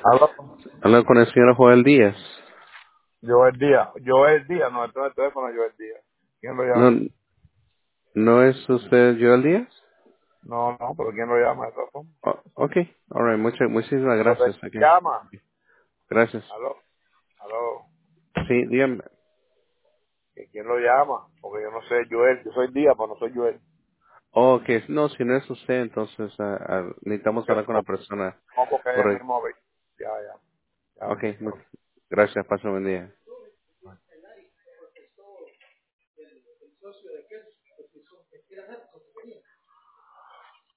Aló. Hablo con el señor Joel Díaz. Joel Díaz, no, entonces el teléfono es Joel Díaz. ¿Quién lo No, llama? ¿no es usted Joel Díaz? No, pero ¿quién lo llama de todas formas? Oh, ok, alright, muchísimas Pero gracias. te Okay. llama. Gracias. Aló. Sí, dígame. ¿Que ¿Quién lo llama? Porque yo no sé, Joel, yo soy Díaz, pero no soy Joel. Oh, ok, no, si no es usted, entonces necesitamos Que hablar con la no, persona. no, porque es el Correcto. mismo. Ya, ya Ok, bendito. gracias, pase un buen día.